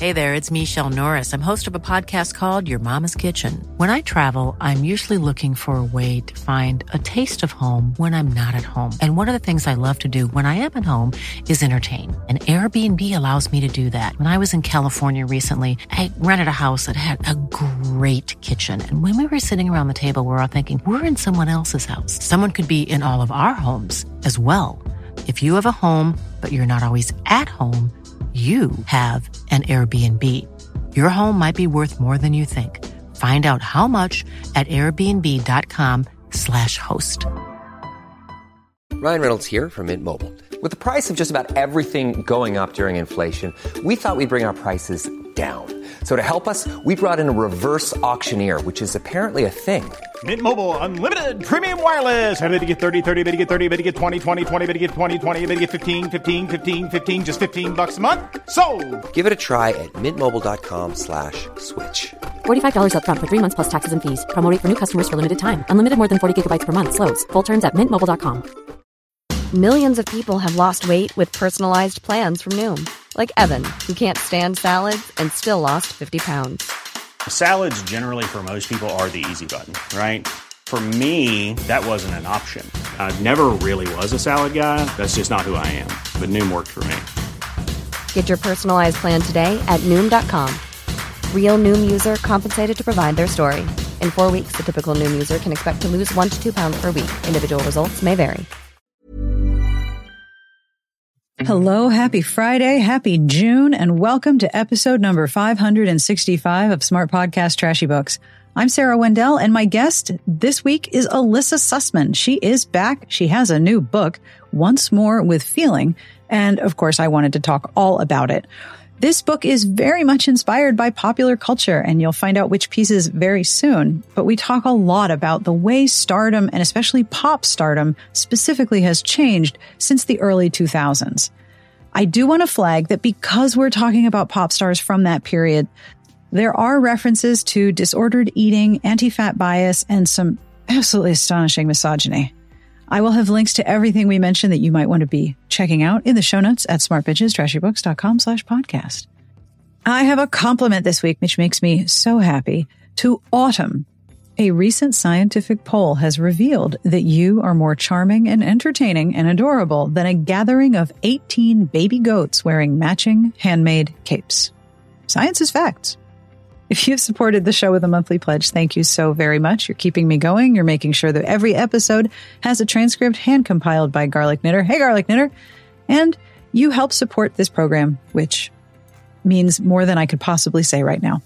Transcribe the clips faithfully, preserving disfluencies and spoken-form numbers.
Hey there, it's Michelle Norris. I'm host of a podcast called Your Mama's Kitchen. When I travel, I'm usually looking for a way to find a taste of home when I'm not at home. And one of the things I love to do when I am at home is entertain. And Airbnb allows me to do that. When I was in California recently, I rented a house that had a great kitchen. And when we were sitting around the table, we were all thinking, we're in someone else's house. Someone could be in all of our homes as well. If you have a home, but you're not always at home, you have an Airbnb. Your home might be worth more than you think. Find out how much at airbnb.com slash host. Ryan Reynolds here from Mint Mobile. With the price of just about everything going up during inflation, we thought we'd bring our prices down. So to help us, we brought in a reverse auctioneer, which is apparently a thing. Mint Mobile Unlimited Premium Wireless. How to get thirty, thirty, how to get thirty, how to get twenty, twenty, twenty, how to get twenty, twenty, how to get fifteen, fifteen, fifteen, fifteen, just fifteen bucks a month? Sold! Give it a try at mintmobile.com slash switch. forty-five dollars up front for three months plus taxes and fees. Promo rate for new customers for limited time. Unlimited more than forty gigabytes per month. Slows full terms at mint mobile dot com. Millions of people have lost weight with personalized plans from Noom. Like Evan, who can't stand salads and still lost fifty pounds. Salads generally for most people are the easy button, right? For me, that wasn't an option. I never really was a salad guy. That's just not who I am. But Noom worked for me. Get your personalized plan today at Noom dot com. Real Noom user compensated to provide their story. In four weeks, the typical Noom user can expect to lose one to two pounds per week. Individual results may vary. Hello, happy Friday, happy June, and welcome to episode number five hundred sixty-five of Smart Podcast Trashy Books. I'm Sarah Wendell, and my guest this week is Alyssa Sussman. She is back. She has a new book, Once More with Feeling, and of course I wanted to talk all about it. This book is very much inspired by popular culture, and you'll find out which pieces very soon. But we talk a lot about the way stardom, and especially pop stardom, specifically has changed since the early two thousands. I do want to flag that because we're talking about pop stars from that period, there are references to disordered eating, anti-fat bias, and some absolutely astonishing misogyny. I will have links to everything we mentioned that you might want to be checking out in the show notes at smartbitchestrashybooks.com slash podcast. I have a compliment this week, which makes me so happy, to Autumn. A recent scientific poll has revealed that you are more charming and entertaining and adorable than a gathering of eighteen baby goats wearing matching handmade capes. Science is facts. If you've supported the show with a monthly pledge, thank you so very much. You're keeping me going. You're making sure that every episode has a transcript hand-compiled by Garlic Knitter. Hey, Garlic Knitter. And you help support this program, which means more than I could possibly say right now.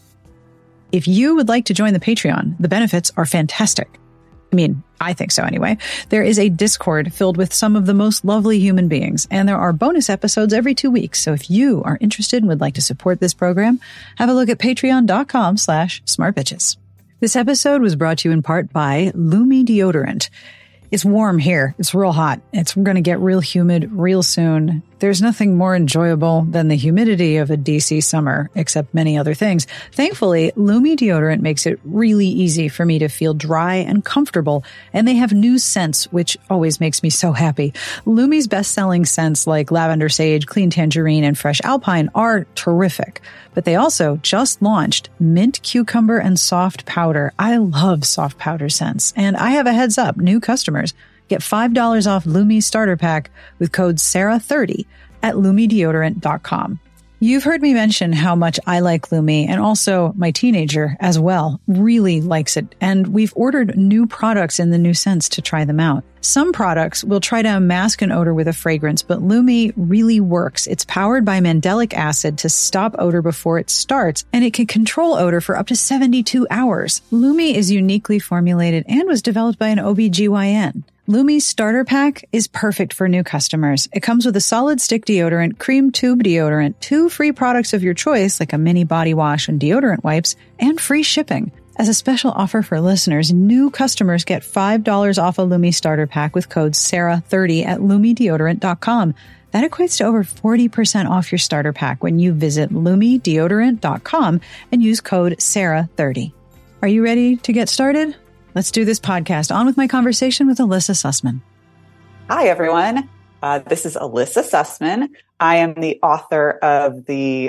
If you would like to join the Patreon, the benefits are fantastic. I mean, I think so anyway. There is a Discord filled with some of the most lovely human beings, and there are bonus episodes every two weeks. So if you are interested and would like to support this program, have a look at patreon.com slash smartbitches. This episode was brought to you in part by Lumi Deodorant. It's warm here. It's real hot. It's going to get real humid real soon. There's nothing more enjoyable than the humidity of a D C summer, except many other things. Thankfully, Lumi Deodorant makes it really easy for me to feel dry and comfortable, and they have new scents, which always makes me so happy. Lumi's best-selling scents like Lavender Sage, Clean Tangerine, and Fresh Alpine are terrific, but they also just launched Mint Cucumber and Soft Powder. I love soft powder scents, and I have a heads up, new customers get five dollars off Lumi's starter pack with code Sarah thirty at lumi deodorant dot com. You've heard me mention how much I like Lumi, and also my teenager as well really likes it. And we've ordered new products in the new scents to try them out. Some products will try to mask an odor with a fragrance, but Lumi really works. It's powered by mandelic acid to stop odor before it starts, and it can control odor for up to seventy-two hours. Lumi is uniquely formulated and was developed by an O B G Y N. Lumi's starter pack is perfect for new customers. It comes with a solid stick deodorant, cream tube deodorant, two free products of your choice like a mini body wash and deodorant wipes, and free shipping. As a special offer for listeners, new customers get five dollars off a Lumi starter pack with code Sarah thirty at lumi deodorant dot com. That equates to over forty percent off your starter pack when you visit lumi deodorant dot com and use code Sarah thirty. Are you ready to get started? Let's do this podcast. On with my conversation with Alyssa Sussman. Hi, everyone. Uh, this is Alyssa Sussman. I am the author of the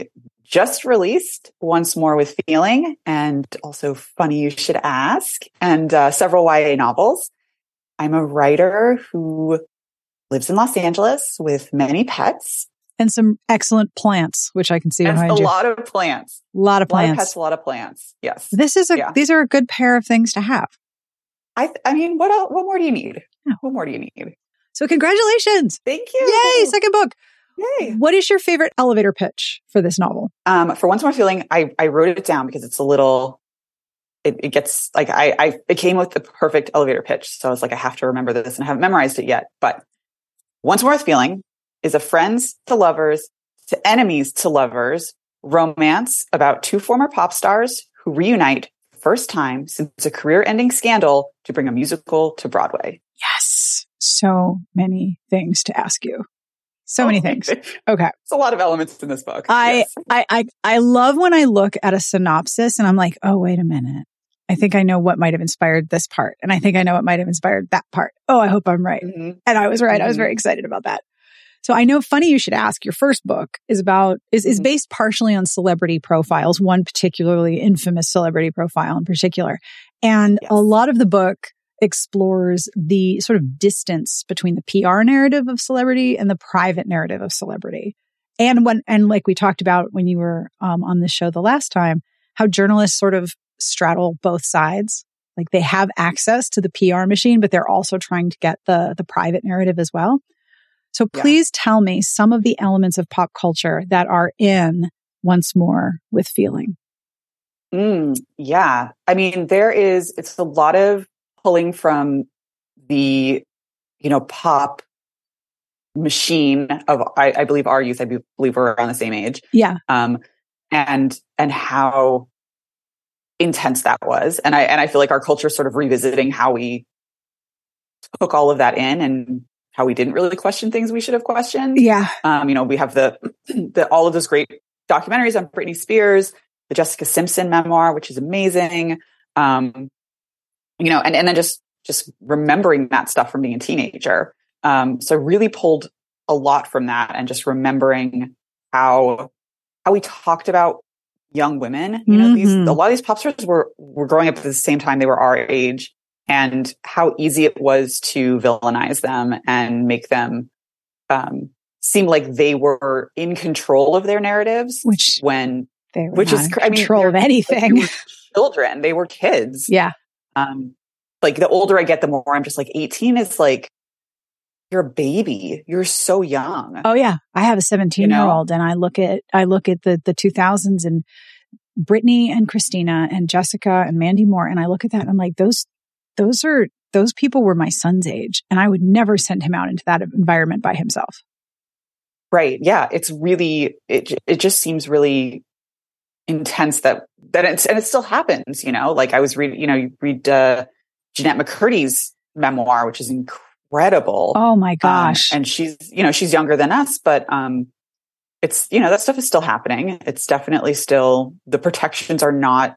just released Once More with Feeling, and also Funny You Should Ask, and uh, several Y A novels. I'm a writer who lives in Los Angeles with many pets. And some excellent plants, which I can see and behind a you. A lot of plants. A lot of plants. A lot of pets, a lot of plants. Yes. This is a, yeah. These are a good pair of things to have. I th- I mean, what else, what more do you need? Oh. What more do you need? So congratulations. Thank you. Yay, second book. Yay. What is your favorite elevator pitch for this novel? Um, for Once More Feeling, I, I wrote it down because it's a little, it, it gets like, I, I, it came with the perfect elevator pitch. So I was like, I have to remember this, and I haven't memorized it yet. But Once More with Feeling is a friends to lovers to enemies to lovers romance about two former pop stars who reunite first time since a career-ending scandal to bring a musical to Broadway. Yes. So many things to ask you. So many things. Okay. It's a lot of elements in this book. I, yes. I, I, I love when I look at a synopsis and I'm like, oh, wait a minute. I think I know what might have inspired this part. And I think I know what might have inspired that part. Oh, I hope I'm right. Mm-hmm. And I was right. Mm-hmm. I was very excited about that. So I know Funny You Should Ask, your first book is about, is, is based partially on celebrity profiles, one particularly infamous celebrity profile in particular. And yes. a lot of the book explores the sort of distance between the P R narrative of celebrity and the private narrative of celebrity. And when, and like we talked about when you were um, on the show the last time, how journalists sort of straddle both sides. Like they have access to the P R machine, but they're also trying to get the, the private narrative as well. So please yeah. tell me some of the elements of pop culture that are in Once More with Feeling. Mm, yeah. I mean, there is, it's a lot of pulling from the, you know, pop machine of, I, I believe our youth, I believe we're around the same age. Yeah. Um, and, and how intense that was. And I, and I feel like our culture is sort of revisiting how we took all of that in and how we didn't really question things we should have questioned. Yeah. Um, you know, we have the, the, all of those great documentaries on Britney Spears, the Jessica Simpson memoir, which is amazing. Um, you know, and, and then just, just remembering that stuff from being a teenager. Um, so really pulled a lot from that, and just remembering how, how we talked about young women. You know, mm-hmm. these, a lot of these pop stars were, were growing up at the same time they were our age. And how easy it was to villainize them and make them um, seem like they were in control of their narratives, which when they were which not is in I mean, control of anything. They were children, they were kids. Yeah. Um, like the older I get, the more I'm just like eighteen is like you're a baby. You're so young. Oh yeah, I have a seventeen year old, and I look at I look at the the two thousands and Britney and Christina and Jessica and Mandy Moore, and I look at that and I'm like those. Those are, those people were my son's age, and I would never send him out into that environment by himself. Right. Yeah. It's really, it, it just seems really intense that, that it's, and it still happens, you know, like I was reading, you know, you read, uh, Jeanette McCurdy's memoir, which is incredible. Oh my gosh. Um, and she's, you know, she's younger than us, but, um, it's, you know, that stuff is still happening. It's definitely still, the protections are not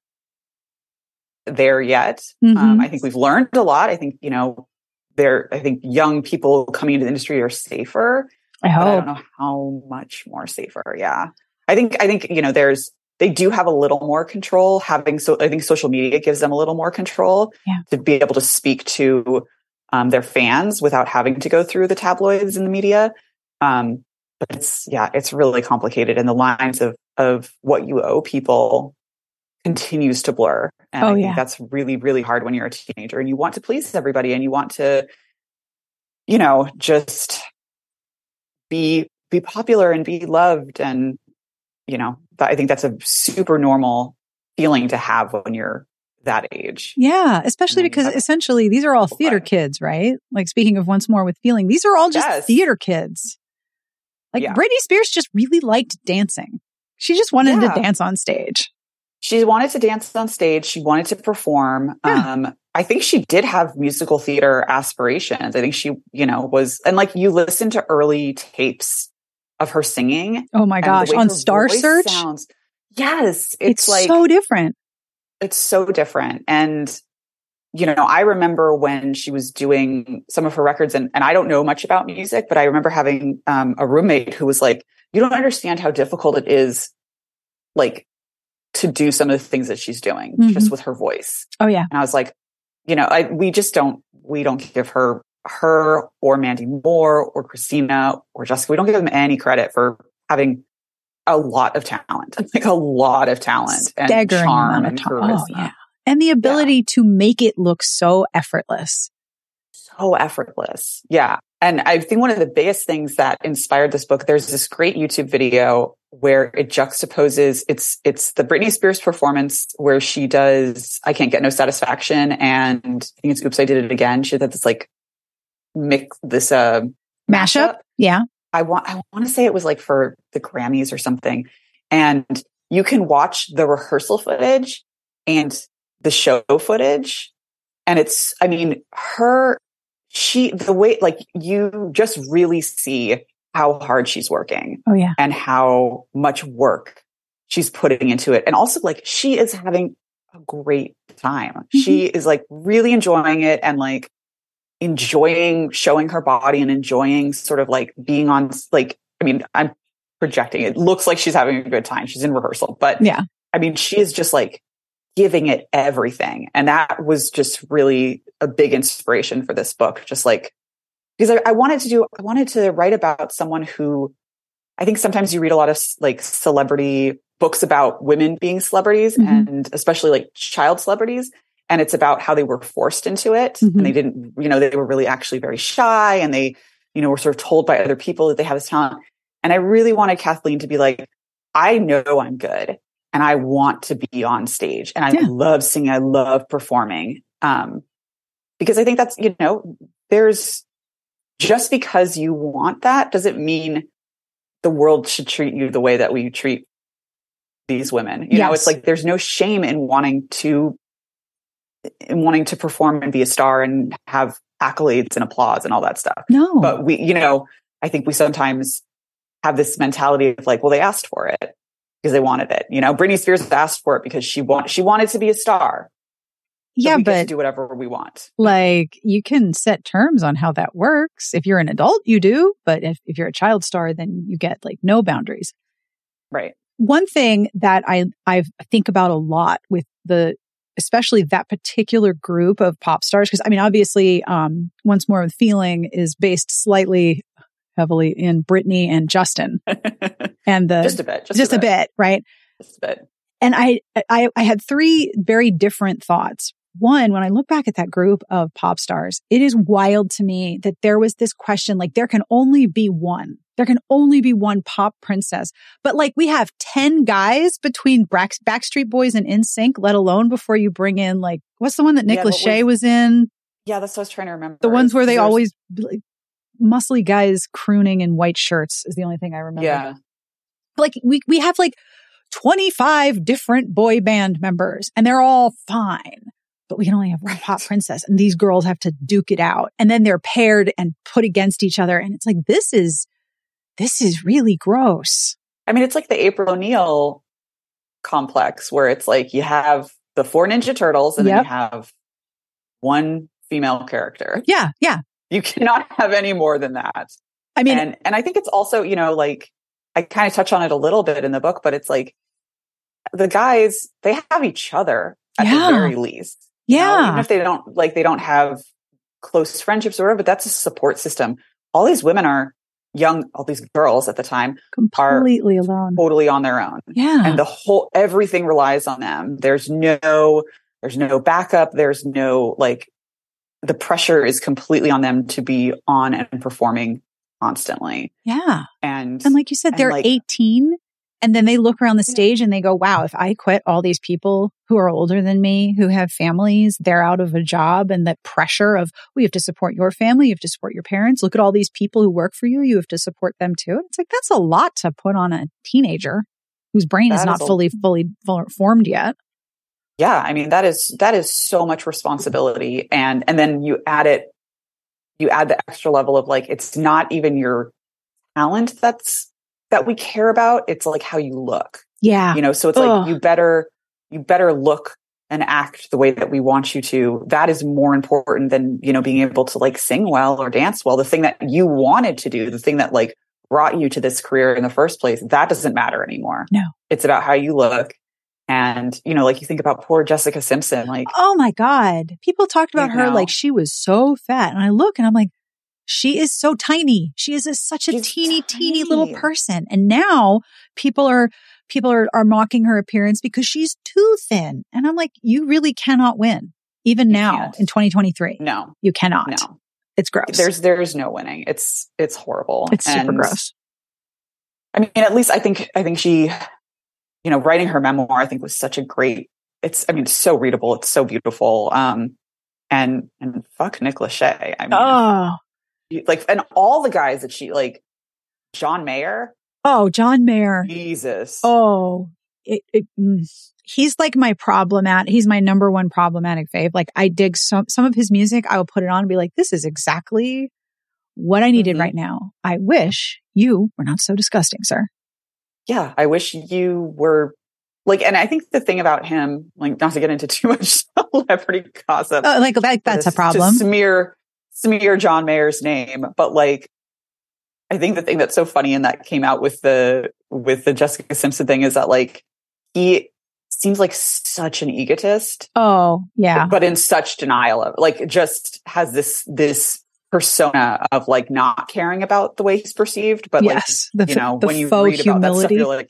there yet. Mm-hmm. Um, I think we've learned a lot. I think, you know, there, I think young people coming into the industry are safer. I hope. But I don't know how much more safer. Yeah. I think, I think, you know, there's, they do have a little more control having, so I think social media gives them a little more control yeah. to be able to speak to um, their fans without having to go through the tabloids and the media. Um, but it's, yeah, it's really complicated. And the lines of, of what you owe people continues to blur. And oh, I think yeah. that's really, really hard when you're a teenager and you want to please everybody and you want to, you know, just be, be popular and be loved. And, you know, I think that's a super normal feeling to have when you're that age. Yeah. Especially because essentially these are all theater kids, right? Like speaking of Once More with Feeling, these are all just yes. theater kids. Like yeah. Britney Spears just really liked dancing. She just wanted yeah. to dance on stage. She wanted to dance on stage. She wanted to perform. Yeah. Um, I think she did have musical theater aspirations. I think she, you know, was, and like you listen to early tapes of her singing. Oh my gosh. On Star Search? Sounds, yes. It's, it's like, so different. It's so different. And, you know, I remember when she was doing some of her records and, and I don't know much about music, but I remember having um, a roommate who was like, you don't understand how difficult it is like to do some of the things that she's doing Mhm. just with her voice. Oh yeah. And I was like, you know, I, we just don't, we don't give her, her or Mandy Moore or Christina or Jessica, we don't give them any credit for having a lot of talent, like a lot of talent and Staggering charm amount of and time. charisma. Oh yeah. And the ability to make it look so effortless. So effortless. Yeah. And I think one of the biggest things that inspired this book, there's this great YouTube video where it juxtaposes, it's, it's the Britney Spears performance where she does, I Can't Get No Satisfaction. And I think it's Oops, I Did It Again. She did this like mix, this, uh, Mashup. Yeah. I want, I want to say it was like for the Grammys or something. And you can watch the rehearsal footage and the show footage. And it's, I mean, her, she, the way, like you just really see how hard she's working. Oh yeah. And how much work she's putting into it. And also like she is having a great time. Mm-hmm. She is like really enjoying it and like enjoying showing her body and enjoying sort of like being on, like, I mean, I'm projecting. It looks like she's having a good time. She's in rehearsal, but yeah, I mean, she is just like giving it everything. And that was just really a big inspiration for this book. Just like, because I, I wanted to do, I wanted to write about someone who, I think sometimes you read a lot of like celebrity books about women being celebrities mm-hmm. and especially like child celebrities. And it's about how they were forced into it mm-hmm. and they didn't, you know, they were really actually very shy and they, you know, were sort of told by other people that they have this talent. And I really wanted Kathleen to be like, I know I'm good. And I want to be on stage and I yeah. love singing. I love performing. Um, because I think that's, you know, there's just because you want that doesn't mean the world should treat you the way that we treat these women. You yes. know, it's like, there's no shame in wanting to, in wanting to perform and be a star and have accolades and applause and all that stuff. No, but we, you know, I think we sometimes have this mentality of like, well, they asked for it. Because they wanted it, you know. Britney Spears asked for it because she want she wanted to be a star. So yeah, we but get to do whatever we want. Like you can set terms on how that works. If you're an adult, you do, but if, if you're a child star, then you get like no boundaries. Right. One thing that I I think about a lot with the, especially that particular group of pop stars, because I mean, obviously, um, Once More with Feeling is based slightly heavily in Britney and Justin. And the just a bit, just, just a, a bit. bit, right? Just a bit. And I, I, I had three very different thoughts. One, when I look back at that group of pop stars, it is wild to me that there was this question, like there can only be one. There can only be one pop princess. But like we have ten guys between Back- Backstreet Boys and N Sync, let alone before you bring in like, what's the one that Nick yeah, Lachey was, was in? Yeah, that's what I was trying to remember. The ones where they There's, always, like, muscly guys crooning in white shirts is the only thing I remember. Yeah. Like we, we have like twenty-five different boy band members and they're all fine, but we can only have one pop princess and these girls have to duke it out. And then they're paired and put against each other. And it's like, this is, this is really gross. I mean, it's like the April O'Neil complex where it's like you have the four Ninja Turtles and yep. then you have one female character. Yeah. Yeah. You cannot have any more than that. I mean, and, and I think it's also, you know, like, I kind of touch on it a little bit in the book, but it's like the guys, they have each other at yeah. the very least. Yeah. You know, even if they don't, like, they don't have close friendships or whatever, but that's a support system. All these women are young, all these girls at the time completely are alone, totally on their own. Yeah. And the whole, everything relies on them. There's no, there's no backup. There's no, like, the pressure is completely on them to be on and performing constantly. Yeah. And, and like you said, they're like, eighteen and then they look around the stage and they go, wow, if I quit all these people who are older than me, who have families, they're out of a job and the pressure of, well, you have to support your family. You have to support your parents. Look at all these people who work for you. You have to support them too. It's like, that's a lot to put on a teenager whose brain is not is fully, a- fully formed yet. Yeah. I mean, that is, that is so much responsibility. And, and then you add it, you add the extra level of like, it's not even your talent that's, that we care about. It's like how you look. Yeah. You know, so it's Ugh. like, you better, you better look and act the way that we want you to. That is more important than, you know, being able to like sing well or dance well. The thing that you wanted to do, the thing that like brought you to this career in the first place, that doesn't matter anymore. No. It's about how you look. And, you know, like you think about poor Jessica Simpson, like, oh my God. People talked about her know. like she was so fat. And I look and I'm like, she is so tiny. She is a, such a She's teeny, tiny. teeny little person. And now people are, people are, are mocking her appearance because she's too thin. And I'm like, you really cannot win. Even You now can't. in twenty twenty-three. No, You cannot. no. It's gross. There's, there's no winning. It's, it's horrible. It's super And, gross. I mean, at least I think, I think she, you know, writing her memoir, I think was such a great, it's, I mean, it's so readable. It's so beautiful. Um, and, and fuck Nick Lachey. I mean, Oh, you- like, and all the guys that she, like, John Mayer, oh, John Mayer. Jesus. Oh, it, it, mm. He's like my problematic. He's my number one problematic fave. Like I dig some, some of his music. I will put it on and be like, this is exactly what I needed Mhm. right now. I wish you were not so disgusting, sir. Yeah. I wish you were like, and I think the thing about him, like, not to get into too much celebrity gossip. Uh, like that, that's to- a problem. To smear, smear John Mayer's name. But like, I think the thing that's so funny and that came out with the, with the Jessica Simpson thing is that like, he seems like such an egotist, Oh, yeah. but in such denial of, like, just has this, this persona of like not caring about the way he's perceived. But Yes. like, The you f- know, the when you faux read about that stuff, humility. you're like,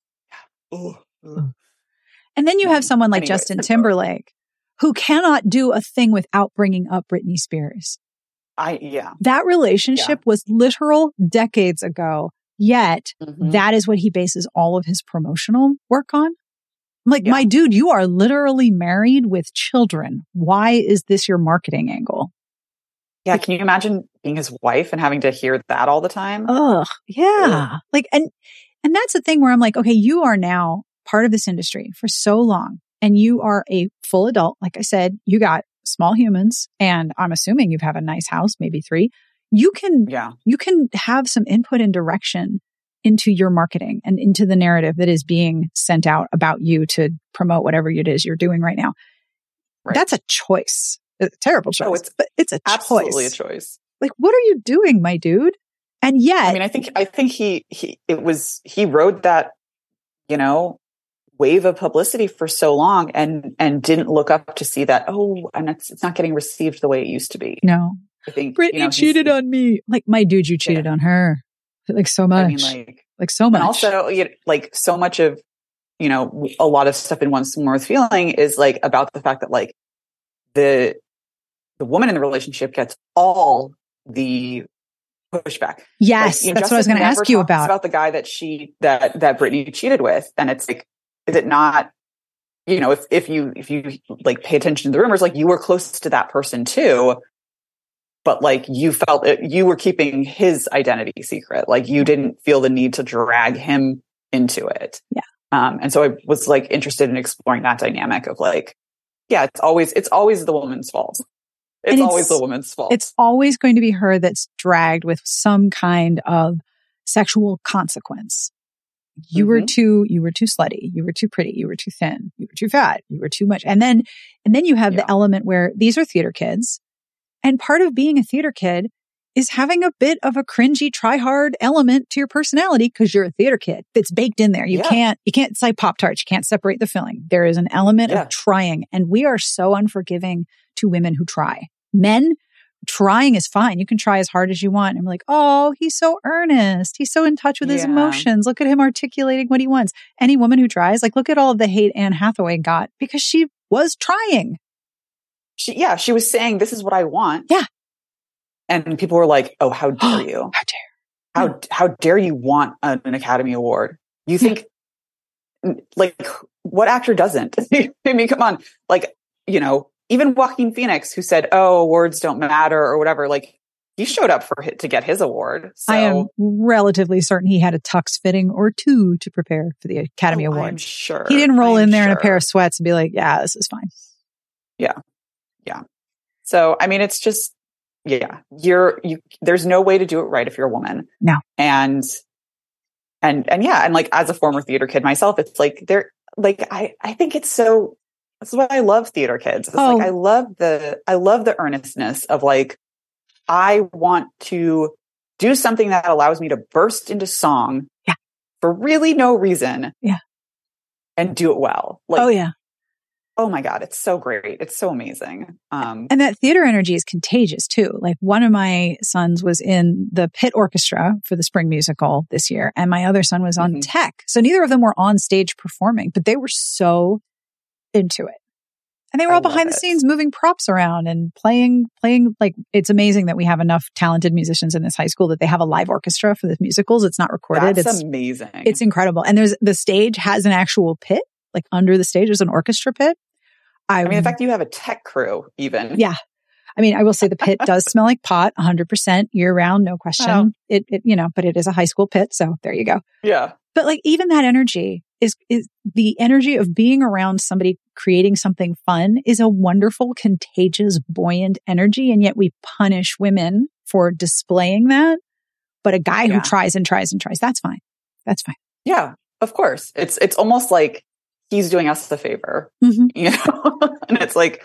oh, oh. And then you have someone like Anyways, Justin it's Timberlake who cannot do a thing without bringing up Britney Spears. I, yeah. That relationship was literal decades ago. Yet Mhm. that is what he bases all of his promotional work on. I'm like, Yeah. my dude, you are literally married with children. Why is this your marketing angle? Yeah. Can you imagine being his wife and having to hear that all the time? Ugh. Yeah. Like, and, and that's the thing where I'm like, okay, you are now part of this industry for so long and you are a full adult. Like I said, you got small humans and I'm assuming you have a nice house, maybe three. You can, Yeah. you can have some input and direction into your marketing and into the narrative that is being sent out about you to promote whatever it is you're doing right now. Right. That's a choice. A terrible choice, Oh, it's but it's a Absolutely choice. a choice. Like, what are you doing, my dude? And yet, I mean, I think, I think he, he, it was, he rode that, you know, wave of publicity for so long and, and didn't look up to see that, oh, and it's, it's not getting received the way it used to be. no, I think Britney you know, he's- cheated on me. Like, my dude, you cheated on her. Like, so much. I mean, like, like, so much. and also, you know, like, so much of, you know, a lot of stuff in Once More Worth Feeling is like about the fact that like the, the woman in the relationship gets all the pushback. yes, Like, you know, that's what I was Jessica going to never ask you talks about. about the guy that she that that Britney cheated with, and it's like, is it not? You know, if if you if you like pay attention to the rumors, like you were close to that person too, but like you felt it, you were keeping his identity secret. Like you didn't feel the need to drag him into it. Yeah. Um, and so I was like interested in exploring that dynamic of like, yeah, it's always it's always the woman's fault. It's, And it's- always the woman's fault. It's always going to be her that's dragged with some kind of sexual consequence. You were Mhm. too, you were too slutty. You were too pretty. You were too thin. You were too fat. You were too much. And then, and then you have Yeah. the element where these are theater kids. And part of being a theater kid is having a bit of a cringy, try hard element to your personality because you're a theater kid. It's baked in there. You Yeah. can't, you can't, it's like Pop-Tarts. You can't separate the filling. There is an element Yeah. of trying. And we are so unforgiving to women who try. Men, trying is fine. You can try as hard as you want. I'm like, oh, he's so earnest. He's so in touch with his Yeah. emotions. Look at him articulating what he wants. Any woman who tries, like, look at all of the hate Anne Hathaway got because she was trying. She, yeah, she was saying, this is what I want. Yeah. And people were like, oh, how dare you? How dare. How, how dare you want an, an Academy Award? You think, like, what actor doesn't? I mean, come on. Like, you know, even Joaquin Phoenix, who said, oh, awards don't matter or whatever, like, he showed up for it to get his award. So I am relatively certain he had a tux fitting or two to prepare for the Academy oh, Award. I'm sure. He didn't roll I'm in there in a sure. pair of sweats and be like, yeah, this is fine. Yeah. Yeah. So, I mean, it's just, yeah, you're, you, there's no way to do it right if you're a woman. No. And, and, and yeah. And like, as a former theater kid myself, it's like, they're like, I, I think it's so, that's why I love theater kids. It's Oh. like, I love the, I love the earnestness of like, I want to do something that allows me to burst into song yeah. for really no reason. Yeah. And do it well. Like, oh yeah. Oh my God, it's so great. It's so amazing. Um, and that theater energy is contagious too. Like one of my sons was in the pit orchestra for the spring musical this year, and my other son was on mm-hmm. tech. So neither of them were on stage performing, but they were so into it. And they were I all behind the it. scenes moving props around and playing, playing. Like, it's amazing that we have enough talented musicians in this high school that they have a live orchestra for the musicals. It's not recorded. That's it's amazing. It's incredible. And there's, the stage has an actual pit, like under the stage, there's an orchestra pit. I, I mean, the fact that you have a tech crew even. Yeah. I mean, I will say the pit does smell like pot one hundred percent year round, no question. Oh. It, it, you know, but it is a high school pit. So there you go. Yeah. But like even that energy is, is the energy of being around somebody creating something fun is a wonderful, contagious, buoyant energy. And yet we punish women for displaying that. But a guy yeah. who tries and tries and tries, that's fine. That's fine. Yeah, of course. It's, it's almost like he's doing us the favor, mm-hmm. you know, and it's like,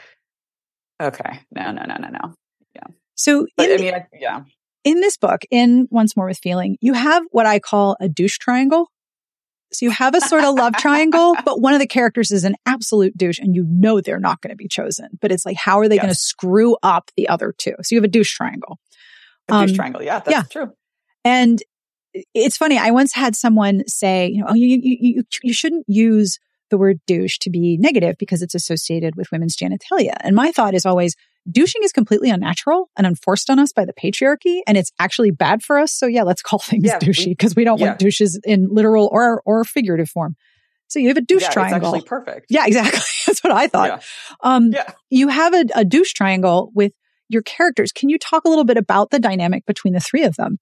okay, no, no, no, no, no. Yeah. So, but, in, I mean, I, yeah. In this book, in Once More with Feeling, you have what I call a douche triangle. So you have a sort of love triangle, but one of the characters is an absolute douche and you know they're not going to be chosen. But it's like, how are they yes. going to screw up the other two? So you have a douche triangle. A um, douche triangle. Yeah, that's yeah. true. And it's funny. I once had someone say, you know, oh, you, you, you, you shouldn't use the word douche to be negative because it's associated with women's genitalia. And my thought is always, douching is completely unnatural and enforced on us by the patriarchy, and it's actually bad for us. So yeah, let's call things yeah, douchey because we, we don't yeah. want douches in literal or or figurative form. So you have a douche yeah, triangle. It's actually perfect. Yeah, exactly. That's what I thought. Yeah. Um, yeah. You have a, a douche triangle with your characters. Can you talk a little bit about the dynamic between the three of them?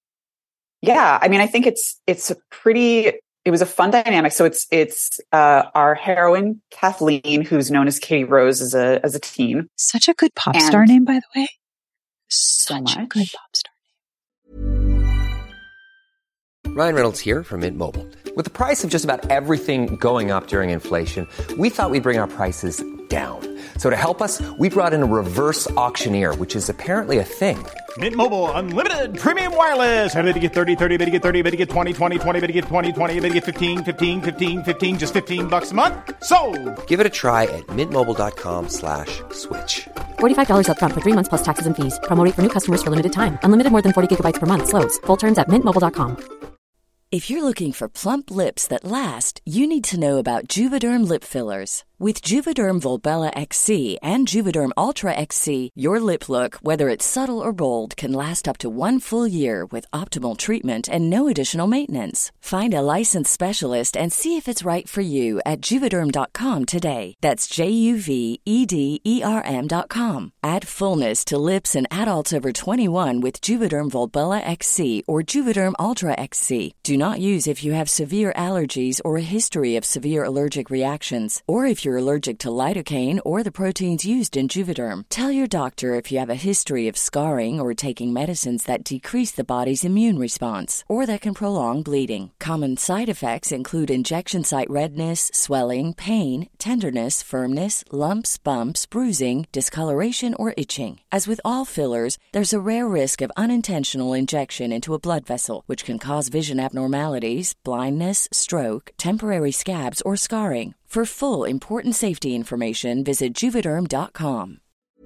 Yeah, I mean, I think it's it's a pretty. It was a fun dynamic. So it's it's uh, our heroine Kathleen, who's known as Katie Rose as a as a teen. Such a good pop and star name, by the way. Such so a good pop star name. Ryan Reynolds here from Mint Mobile. With the price of just about everything going up during inflation, we thought we'd bring our prices down. So to help us, we brought in a reverse auctioneer, which is apparently a thing. Mint Mobile Unlimited Premium Wireless. How to get thirty, thirty, how to get thirty, how to get twenty, twenty, twenty, how to get twenty, twenty, how to get fifteen, fifteen, fifteen, fifteen, just fifteen bucks a month? Sold! Give it a try at mintmobile.com slash switch. forty-five dollars up front for three months plus taxes and fees. Promo rate for new customers for limited time. Unlimited more than forty gigabytes per month. Slows full terms at mint mobile dot com. If you're looking for plump lips that last, you need to know about Juvederm lip fillers. With Juvederm Volbella X C and Juvederm Ultra X C, your lip look, whether it's subtle or bold, can last up to one full year with optimal treatment and no additional maintenance. Find a licensed specialist and see if it's right for you at Juvederm dot com today. That's J U V E D E R M dot com. Add fullness to lips in adults over twenty-one with Juvederm Volbella X C or Juvederm Ultra X C. Do not use if you have severe allergies or a history of severe allergic reactions, or if you're allergic to lidocaine or the proteins used in Juvederm. Tell your doctor if you have a history of scarring or taking medicines that decrease the body's immune response or that can prolong bleeding. Common side effects include injection site redness, swelling, pain, tenderness, firmness, lumps, bumps, bruising, discoloration, or itching. As with all fillers, there's a rare risk of unintentional injection into a blood vessel, which can cause vision abnormalities, blindness, stroke, temporary scabs, or scarring. For full, important safety information, visit Juvederm dot com.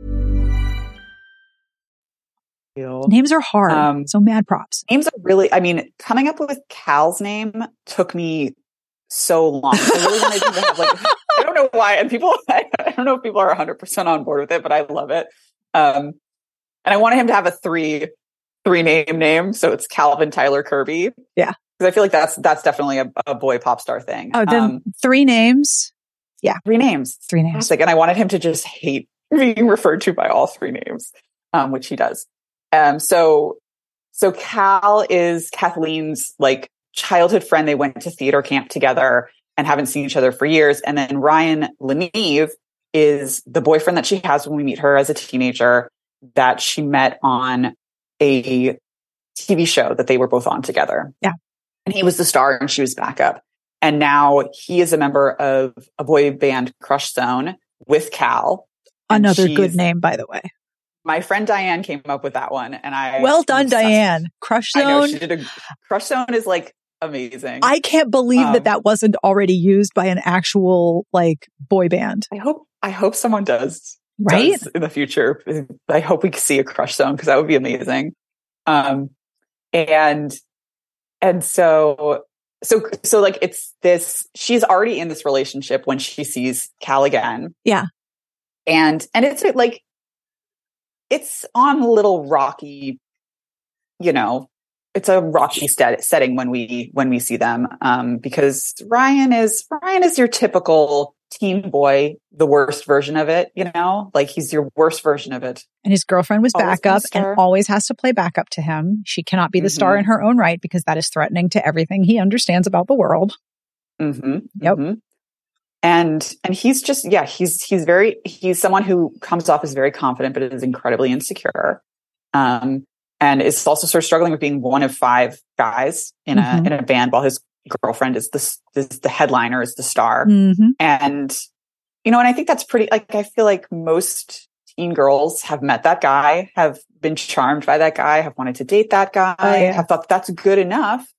Names are hard, um, so mad props. Names are really, I mean, coming up with Cal's name took me so long. I really wanted to have like, I don't know why, and people, I, I don't know if people are one hundred percent on board with it, but I love it. Um, and I wanted him to have a three, three name name, so it's Calvin Tyler Kirby. Yeah. Because I feel like that's that's definitely a, a boy pop star thing. Oh, then um, three names. Yeah. Three names. Three names. Like, and I wanted him to just hate being referred to by all three names, um, which he does. Um, so, so Cal is Kathleen's like childhood friend. They went to theater camp together and haven't seen each other for years. And then Ryan Leneve is the boyfriend that she has when we meet her as a teenager that she met on a T V show that they were both on together. Yeah. And he was the star and she was backup. And now he is a member of a boy band, Crush Zone, with Cal. Another good name, by the way. My friend Diane came up with that one, and I well done, Diane. Crush Zone. I know she did a Crush Zone is like amazing. I can't believe um, that that wasn't already used by an actual like boy band. I hope I hope someone does, right? does in the future. I hope we can see a Crush Zone because that would be amazing. Um, and and so so so like it's this. She's already in this relationship when she sees Cal again. Yeah, and and it's like. It's on a little rocky, you know, it's a rocky set, setting when we when we see them, um, because Ryan is Ryan is your typical teen boy, the worst version of it, you know, like he's your worst version of it. And his girlfriend was always backup and always has to play backup to him. She cannot be the mm-hmm. star in her own right because that is threatening to everything he understands about the world. Mm-hmm. Yep. Mm-hmm. And, and he's just, yeah, he's, he's very, he's someone who comes off as very confident, but is incredibly insecure. Um, and is also sort of struggling with being one of five guys in mm-hmm. a, in a band while his girlfriend is the, is the headliner, is the star. Mm-hmm. And, you know, and I think that's pretty, like, I feel like most teen girls have met that guy, have been charmed by that guy, have wanted to date that guy, oh, yeah. have thought that's good enough.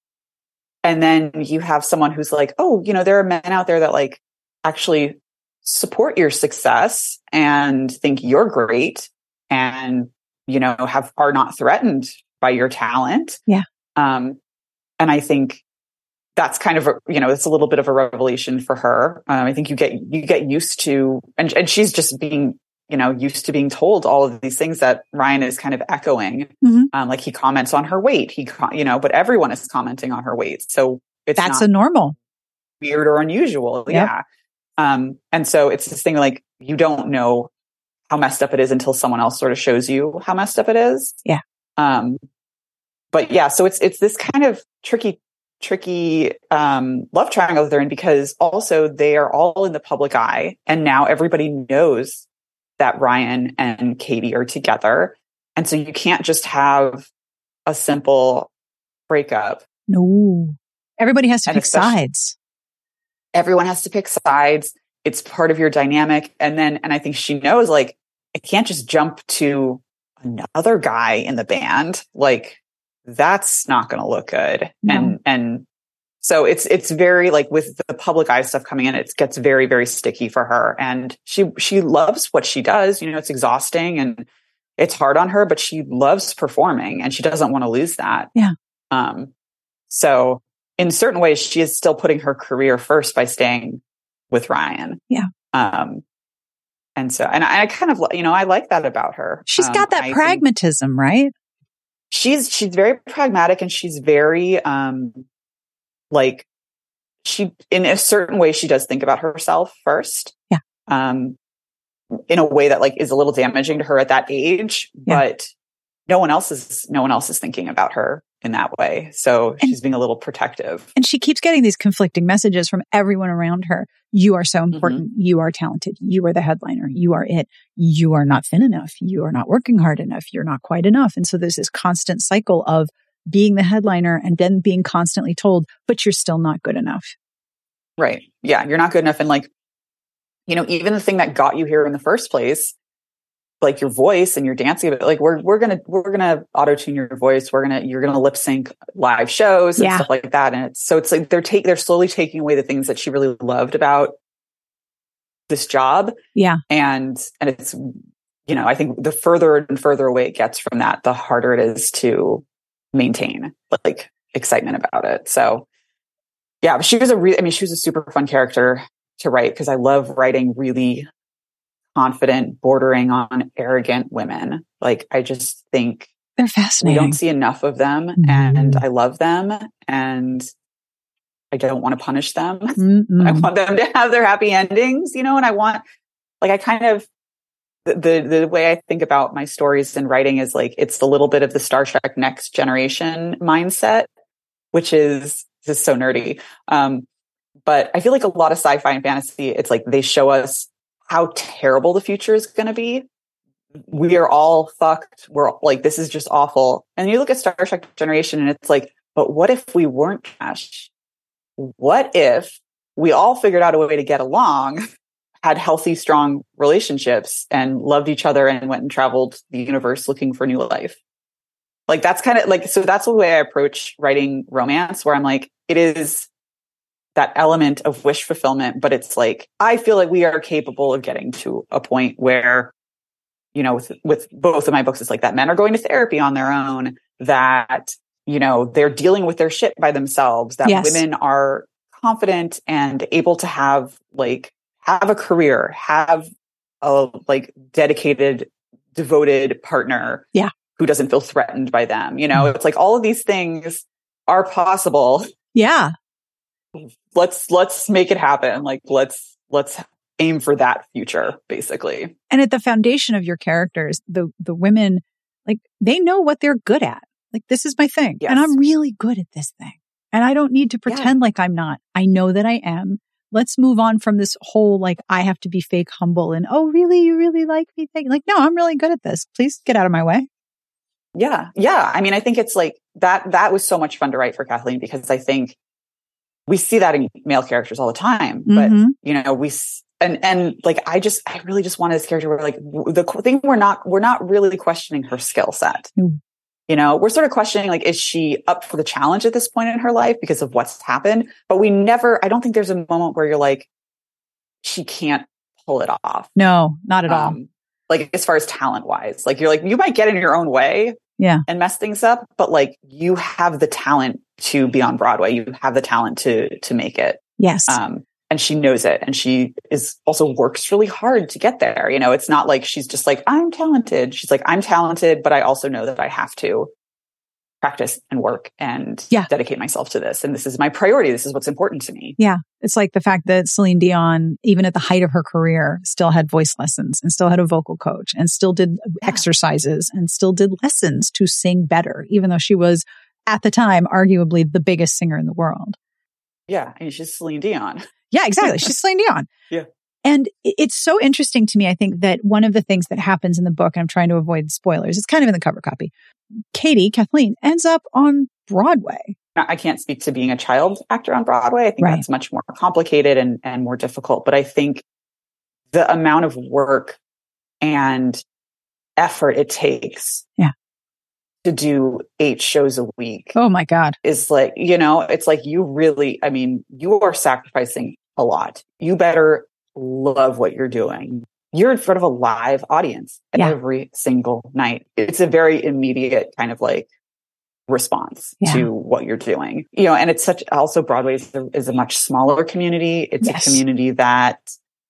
And then you have someone who's like, oh, you know, there are men out there that like, actually support your success and think you're great and, you know, have, are not threatened by your talent. Yeah. Um, and I think that's kind of, a, you know, it's a little bit of a revelation for her. Um, I think you get, you get used to, and, and she's just being, you know, used to being told all of these things that Ryan is kind of echoing. Mm-hmm. Um, like he comments on her weight, he, you know, but everyone is commenting on her weight. So it's that's not a normal weird or unusual. Yep. Yeah. Um, and so it's this thing like, you don't know how messed up it is until someone else sort of shows you how messed up it is. Yeah. Um, but yeah, so it's, it's this kind of tricky, tricky, um, love triangle that they're in because also they are all in the public eye. And now everybody knows that Ryan and Katie are together. And so you can't just have a simple breakup. No, everybody has to pick sides. Everyone has to pick sides. It's part of your dynamic. And then, and I think she knows, like, I can't just jump to another guy in the band. Like, that's not going to look good. No. And, and so it's, it's very like with the public eye stuff coming in, it gets very, very sticky for her. And she, she loves what she does. You know, it's exhausting and it's hard on her, but she loves performing and she doesn't want to lose that. Yeah. Um, so, in certain ways, she is still putting her career first by staying with Ryan. Yeah. Um, and so, and I, I kind of, you know, I like that about her. She's um, got that I pragmatism, right? She's, she's very pragmatic and she's very, um, like she, in a certain way, she does think about herself first. Yeah. Um, in a way that like is a little damaging to her at that age, yeah. but no one else is, no one else is thinking about her in that way. So and, she's being a little protective. And she keeps getting these conflicting messages from everyone around her. You are so important. Mm-hmm. You are talented. You are the headliner. You are it. You are not thin enough. You are not working hard enough. You're not quite enough. And so there's this constant cycle of being the headliner and then being constantly told, but you're still not good enough. Right. Yeah. You're not good enough. And like, you know, even the thing that got you here in the first place, like your voice and your dancing, like we're, we're going to, we're going to auto tune your voice. We're going to, you're going to lip sync live shows and yeah. stuff like that. And it's, so it's like, they're take, they're slowly taking away the things that she really loved about this job. Yeah. And, and it's, you know, I think the further and further away it gets from that, the harder it is to maintain like excitement about it. So yeah, but she was a re- I mean, she was a super fun character to write because I love writing really confident, bordering on arrogant women. Like, I just think they're fascinating. We don't see enough of them, mm-hmm. and I love them, and I don't want to punish them. Mm-hmm. I want them to have their happy endings, you know, and I want, like, I kind of, the, the, the way I think about my stories and writing is like, it's the little bit of the Star Trek Next Generation mindset, which is, this is so nerdy. Um, but I feel like a lot of sci-fi and fantasy, it's like they show us how terrible the future is going to be. We are all fucked. We're like, this is just awful. And you look at Star Trek Generation and it's like, but what if we weren't trash? What if we all figured out a way to get along had healthy, strong relationships and loved each other and went and traveled the universe looking for new life. Like that's kind of like, so that's the way I approach writing romance, where I'm like, it is that element of wish fulfillment, but it's like, I feel like we are capable of getting to a point where, you know, with, with both of my books, it's like that men are going to therapy on their own, that, you know, they're dealing with their shit by themselves, that Yes. women are confident and able to have like, have a career, have a like dedicated, devoted partner. Yeah. Who doesn't feel threatened by them. You know, it's like all of these things are possible. Yeah. Let's, let's make it happen. Like, let's, let's aim for that future, basically. And at the foundation of your characters, the, the women, like they know what they're good at. Like, this is my thing. Yes. And I'm really good at this thing. And I don't need to pretend yeah. like I'm not. I know that I am. Let's move on from this whole, like, I have to be fake humble and, oh, really? You really like me thing? Like, no, I'm really good at this. Please get out of my way. Yeah. Yeah. I mean, I think it's like that, that was so much fun to write for Kathleen, because I think we see that in male characters all the time, but mm-hmm. you know, we, and, and like, I just, I really just wanted this character where like the thing, we're not, we're not really questioning her skill set. Mm. You know, we're sort of questioning, like, is she up for the challenge at this point in her life because of what's happened? But we never, I don't think there's a moment where you're like, she can't pull it off. No, not at um, all. Like, as far as talent wise, like, you're like, you might get in your own way yeah. and mess things up, but like, you have the talent to be on Broadway. You have the talent to, to make it. Yes. Um, and she knows it. And she is also works really hard to get there. You know, it's not like she's just like, I'm talented. She's like, I'm talented, but I also know that I have to practice and work and yeah. dedicate myself to this. And this is my priority. This is what's important to me. Yeah. It's like the fact that Celine Dion, even at the height of her career, still had voice lessons and still had a vocal coach and still did yeah. exercises and still did lessons to sing better, even though she was at the time, arguably the biggest singer in the world. Yeah. I mean, she's Celine Dion. Yeah, exactly. She's Celine Dion. Yeah. And it's so interesting to me. I think that one of the things that happens in the book, and I'm trying to avoid spoilers, it's kind of in the cover copy. Katie, Kathleen, ends up on Broadway. I can't speak to being a child actor on Broadway. I think right. that's much more complicated and, and more difficult. But I think the amount of work and effort it takes yeah. to do eight shows a week. Oh my God. Is like, you know, it's like you really, I mean, you are sacrificing a lot. You better love what you're doing. You're in front of a live audience yeah. every single night. It's a very immediate kind of like response yeah. to what you're doing, you know, and it's such, also Broadway is a, is a much smaller community. It's yes. a community that,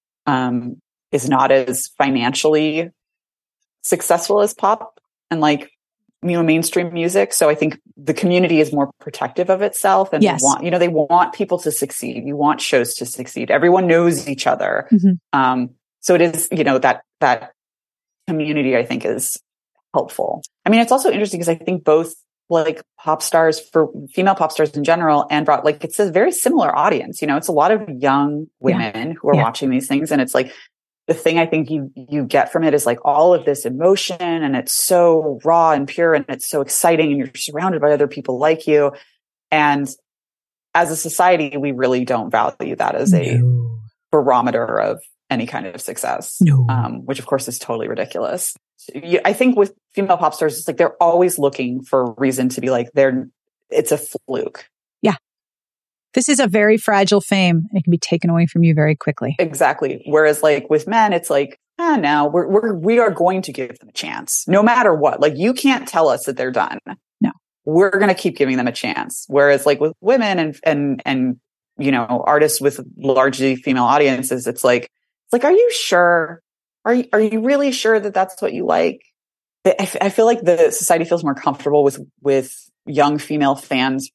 um, is not as financially successful as pop and like, you know, mainstream music. So I think the community is more protective of itself and yes. they want, you know, they want people to succeed. You want shows to succeed. Everyone knows each other. Mm-hmm. Um, so it is, you know, that, that community I think is helpful. I mean, it's also interesting because I think both like pop stars, for female pop stars in general, and brought like, it's a very similar audience. You know, it's a lot of young women yeah. who are yeah. watching these things. And it's like, the thing I think you, you get from it is like all of this emotion, and it's so raw and pure, and it's so exciting, and you're surrounded by other people like you. And as a society, we really don't value that as no. a barometer of any kind of success, no. um, which of course is totally ridiculous. I think with female pop stars, it's like they're always looking for a reason to be like, they're, it's a fluke. Yeah. This is a very fragile fame. It can be taken away from you very quickly. Exactly. Whereas like with men, it's like, ah, no, we're, we're, we are going to give them a chance no matter what. Like you can't tell us that they're done. No, we're going to keep giving them a chance. Whereas like with women and, and, and, you know, artists with largely female audiences, it's like, it's like, are you sure? Are you, are you really sure that that's what you like? I, f- I feel like the society feels more comfortable with, with young female fans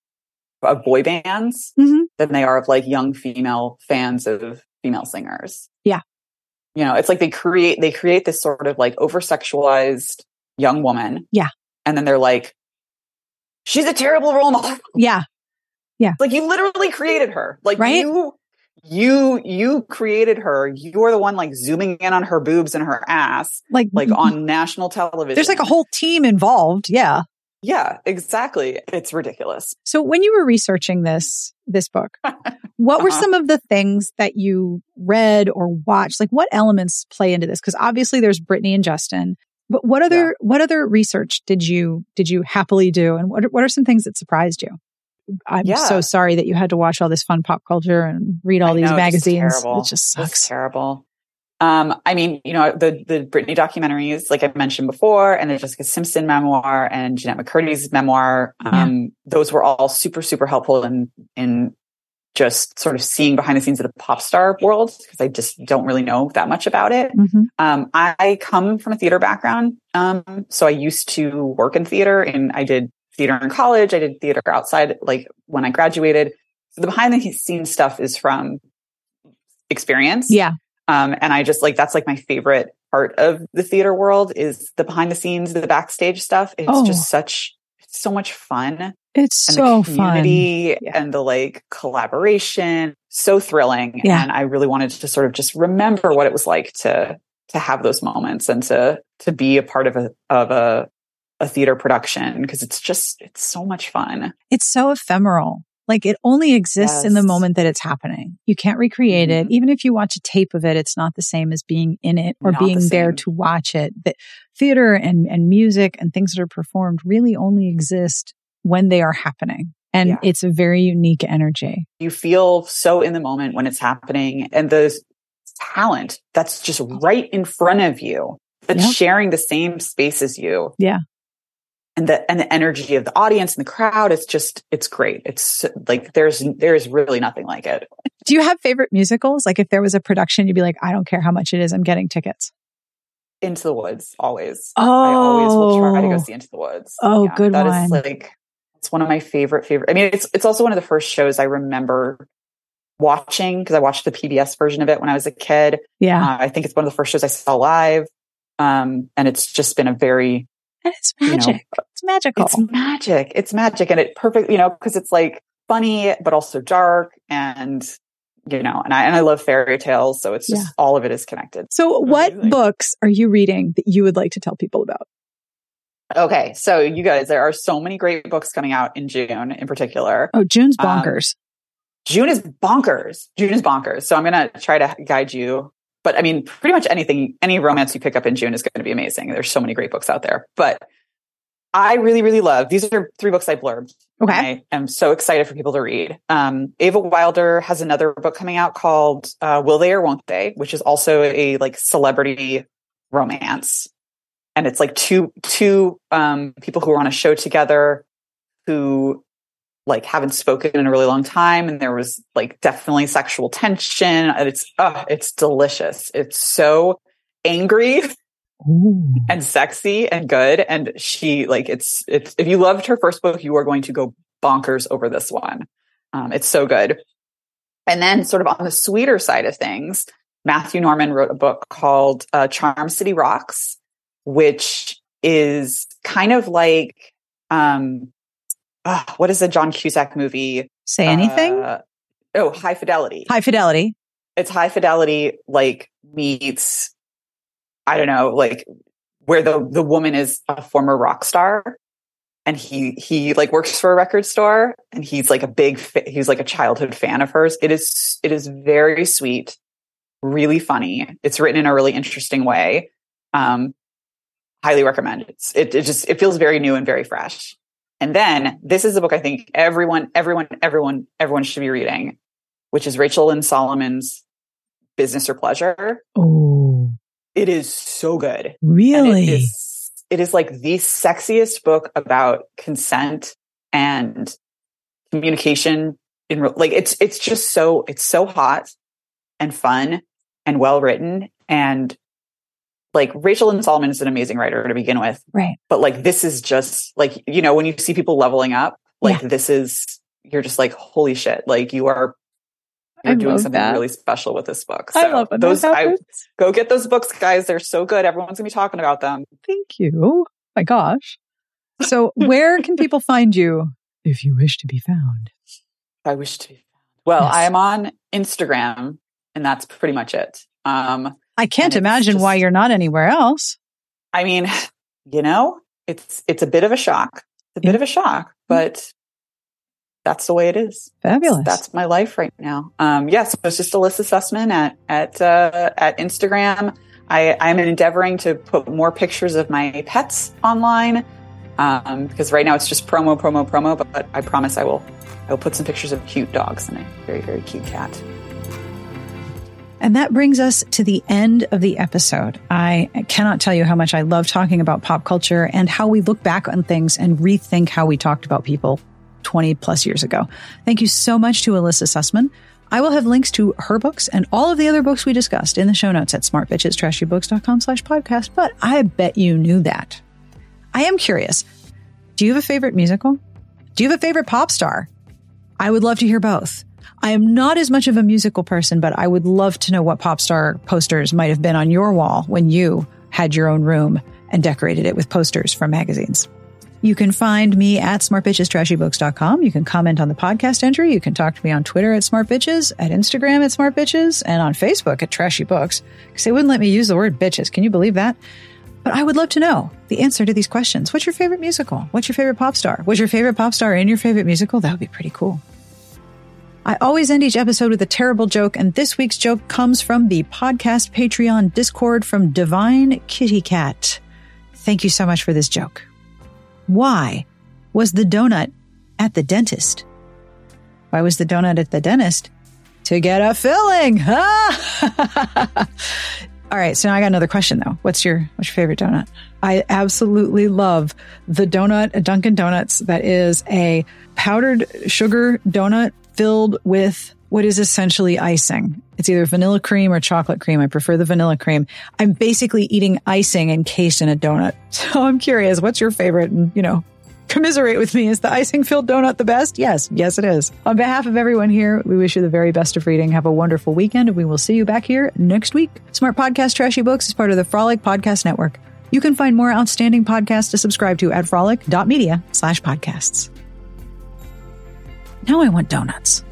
of boy bands mm-hmm. than they are of like young female fans of female singers. Yeah. You know, it's like they create, they create this sort of like over-sexualized young woman. Yeah. And then they're like, she's a terrible role model. Yeah. Yeah. Like you literally created her. Like right? you, you, you created her. You're the one like zooming in on her boobs and her ass, like, like on national television. There's like a whole team involved. Yeah. Yeah, exactly. It's ridiculous. So when you were researching this, this book, what were Uh-huh. some of the things that you read or watched? Like what elements play into this? Because obviously there's Brittany and Justin, but what other, Yeah. what other research did you, did you happily do? And what, are- what are some things that surprised you? I'm Yeah. so sorry that you had to watch all this fun pop culture and read all I these know, magazines. It's terrible. It just It's sucks. terrible. Um, I mean, you know, the the Britney documentaries, like I mentioned before, and the Jessica Simpson memoir and Jeanette McCurdy's memoir, um, those were all super, super helpful in in just sort of seeing behind the scenes of the pop star world, because I just don't really know that much about it. Mhm. Um, I come from a theater background. Um, so I used to work in theater, and I did theater in college. I did theater outside, like when I graduated. So the behind the scenes stuff is from experience. Yeah. Um, and I just like, that's like my favorite part of the theater world is the behind the scenes, the backstage stuff. It's Oh. just such, it's so much fun. It's And so the community fun. Yeah. and the like collaboration, so thrilling. Yeah. And I really wanted to sort of just remember what it was like to, to have those moments and to, to be a part of a, of a, a theater production. Cause it's just, it's so much fun. It's so ephemeral. Like it only exists in the Yes. moment that it's happening. You can't recreate it. Mhm. Even if you watch a tape of it, it's not the same as being in it or Not the being there same. to watch it. The theater and, and music and things that are performed really only exist when they are happening. And Yeah. it's a very unique energy. You feel so in the moment when it's happening, and the talent that's just right in front of you, that's Yep. sharing the same space as you. Yeah. And the, and the energy of the audience and the crowd, it's just, it's great. It's like, there's, there's really nothing like it. Do you have favorite musicals? Like if there was a production, you'd be like, I don't care how much it is, I'm getting tickets. Into the Woods, always. I always will try to go Oh. see Into the Woods. Oh, good that one. is like, it's one of my favorite, favorite. I mean, it's, it's also one of the first shows I remember watching because I watched the P B S version of it when I was a kid. Yeah. Uh, I think it's one of the first shows I saw live. Um, and it's just been a very, And it's you know, magic. it's magical. it's magic. It's magic. And it perfect, you know, because it's like funny, but also dark. And, you know, and I, and I love fairy tales. So it's just, Yeah. all of it is connected. So what Amazing. books are you reading that you would like to tell people about? Okay. So you guys, there are so many great books coming out in June in particular. Oh, June's Um, bonkers. June is bonkers. June is bonkers. So I'm going to try to guide you. But I mean, pretty much anything, any romance you pick up in June is going to be amazing. There's so many great books out there. But I really, really love, these are three books I blurbed. Okay. I am so excited for people to read. Um, Ava Wilder has another book coming out called uh, Will They or Won't They, which is also a like celebrity romance. And it's like two, two um, people who are on a show together who like haven't spoken in a really long time. And there was like definitely sexual tension. And it's, uh, it's delicious. It's so angry Ooh. and sexy and good. And she like, it's, it's, if you loved her first book, you are going to go bonkers over this one. Um, it's so good. And then sort of on the sweeter side of things, Matthew Norman wrote a book called uh, Charm City Rocks, which is kind of like, um, uh, what is the John Cusack movie? Say anything? Uh, oh, High Fidelity. High Fidelity. It's High Fidelity, like meets, I don't know, like where the, the woman is a former rock star and he, he like works for a record store and he's like a big, fa- he's like a childhood fan of hers. It is, it is very sweet, really funny. It's written in a really interesting way. Um, highly recommend it. It, it just, it feels very new and very fresh. And then this is a book I think everyone, everyone, everyone, everyone should be reading, which is Rachel Lynn Solomon's Business or Pleasure. Oh, It is so good. And really? It is, it is like the sexiest book about consent and communication in real, like it's, it's just so, it's so hot and fun and well written. And like Rachel Lynn Solomon is an amazing writer to begin with. Right. But like, this is just like, you know, when you see people leveling up, like Yeah. this is, you're just like, holy shit. Like you are, you're I doing love something that. really special with this book. I So love when those, that I happens. go get those books, guys. They're so good. Everyone's gonna be talking about them. Thank you. Oh my gosh. So where can people find you if you wish to be found? I wish to. Well, Yes. I am on Instagram and that's pretty much it. Um, I can't And it's imagine why just- you're not anywhere else. I mean, you know, it's, it's a bit of a shock. a bit yeah. of a shock, but that's the way it is. Fabulous. That's, that's my life right now. Um, yes, yeah, so it's just Alyssa Sussman at, at, uh, at Instagram. I, I'm endeavoring to put more pictures of my pets online. Um, because right now it's just promo, promo, promo, but, but I promise I will, I will put some pictures of cute dogs and a very, very cute cat. And that brings us to the end of the episode. I cannot tell you how much I love talking about pop culture and how we look back on things and rethink how we talked about people twenty plus years ago. Thank you so much to Alyssa Sussman. I will have links to her books and all of the other books we discussed in the show notes at smartbitchestrashybooks.com slash podcast, but I bet you knew that. I am curious. Do you have a favorite musical? Do you have a favorite pop star? I would love to hear both. I am not as much of a musical person, but I would love to know what pop star posters might have been on your wall when you had your own room and decorated it with posters from magazines. You can find me at smart bitches trashy books dot com. You can comment on the podcast entry. You can talk to me on Twitter at smartbitches, at Instagram at smartbitches, and on Facebook at Trashy Books, because they wouldn't let me use the word bitches. Can you believe that? But I would love to know the answer to these questions. What's your favorite musical? What's your favorite pop star? Was your favorite pop star in your favorite musical? That would be pretty cool. I always end each episode with a terrible joke, and this week's joke comes from the podcast Patreon Discord from Divine Kitty Cat. Thank you so much for this joke. Why was the donut at the dentist? Why was the donut at the dentist? To get a filling. Ah! All right, so now I got another question though. What's your what's your favorite donut? I absolutely love the donut at Dunkin' Donuts that is a powdered sugar donut filled with what is essentially icing. It's either vanilla cream or chocolate cream. I prefer the vanilla cream. I'm basically eating icing encased in a donut. So I'm curious, what's your favorite? And, you know, commiserate with me. Is the icing-filled donut the best? Yes. Yes, it is. On behalf of everyone here, we wish you the very best of reading. Have a wonderful weekend, and we will see you back here next week. Smart Podcast Trashy Books is part of the Frolic Podcast Network. You can find more outstanding podcasts to subscribe to at frolic.media slash podcasts. Now I want donuts.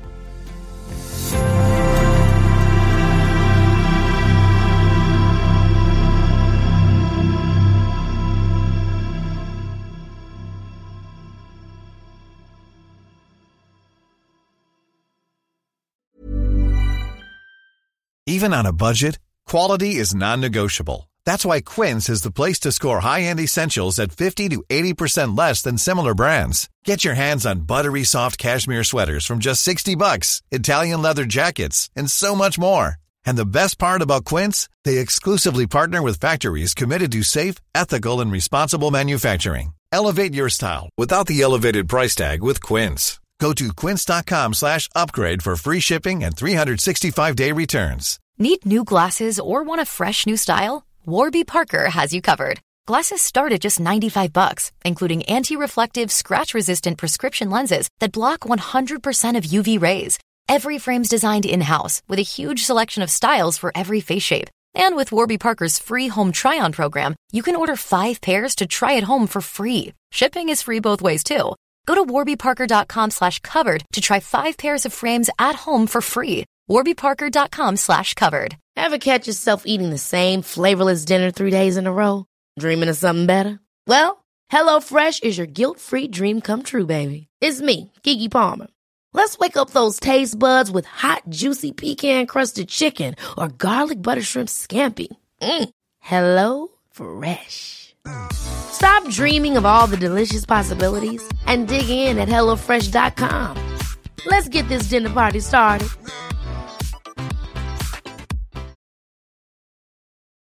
Even on a budget, quality is non-negotiable. That's why Quince is the place to score high-end essentials at fifty to eighty percent less than similar brands. Get your hands on buttery soft cashmere sweaters from just sixty bucks, Italian leather jackets, and so much more. And the best part about Quince, they exclusively partner with factories committed to safe, ethical, and responsible manufacturing. Elevate your style without the elevated price tag with Quince. Go to quince.com slash upgrade for free shipping and three sixty-five day returns. Need new glasses or want a fresh new style? Warby Parker has you covered. Glasses start at just ninety-five bucks, including anti-reflective, scratch-resistant prescription lenses that block one hundred percent of U V rays. Every frame's designed in-house with a huge selection of styles for every face shape. And with Warby Parker's free home try-on program, you can order five pairs to try at home for free. Shipping is free both ways, too. Go to warbyparker.com slash covered to try five pairs of frames at home for free. warbyparker.com slash covered. Ever catch yourself eating the same flavorless dinner three days in a row? Dreaming of something better? Well, HelloFresh is your guilt-free dream come true, baby. It's me, Keke Palmer. Let's wake up those taste buds with hot, juicy pecan-crusted chicken or garlic butter shrimp scampi. Mm. Hello Fresh. Stop dreaming of all the delicious possibilities and dig in at hello fresh dot com. Let's get this dinner party started.